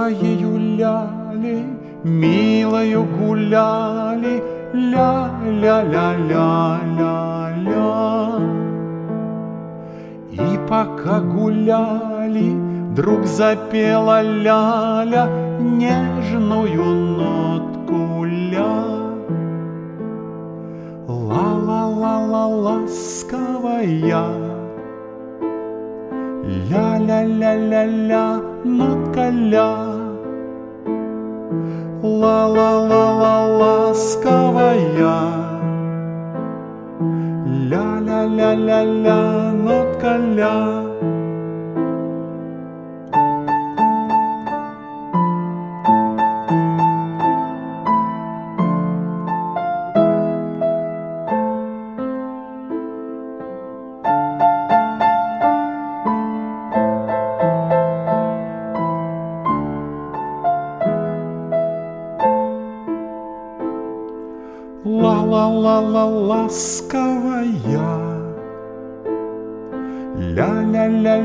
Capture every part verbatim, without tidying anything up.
своею лялей милою гуляли, ля-ля-ля-ля-ля-ля. И пока гуляли, вдруг запела ляля нежную нотку ля. Ла-ла-ла-ла ласковая, ля-ля-ля-ля-ля нотка ля. Ла-ла-ла-ла ласковая, ля-ля-ля-ля-ля нотка ля. Ла-ла-ла-ла ласковая,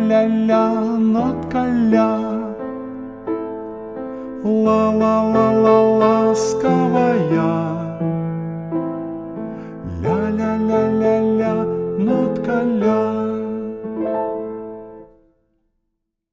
ля-ля-ля-ля-ля нотка ля. Ла-ла-ла-ла